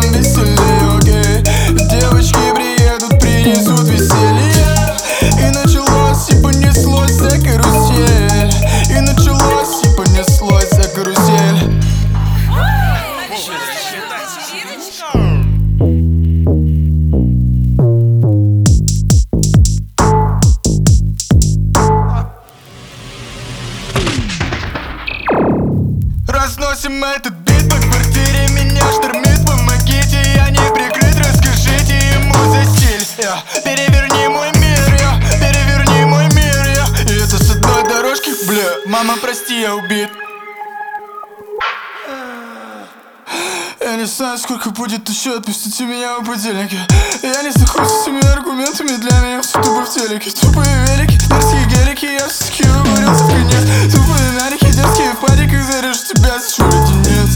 нам веселее, окей. Девочки приедут, принесут веселье. И началось, и понеслось за карусель. И началось, и понеслось за карусель. Разносим этот бит по квартире, меня штормит, помогите, я не прикрыт, расскажите ему за стиль. Переверни мой мир, переверни мой мир, и это с одной дорожки, бля. Мама, прости, я убит. Я не знаю, сколько будет еще, отпустите меня в будильнике. Я не захочу с этими аргументами, для меня все тупо в телеке. Тупые велики, мерзкие гелики, я все-таки уговорился в конец. Тупые нарики, детские в париках, зарежу тебя, за что леденец.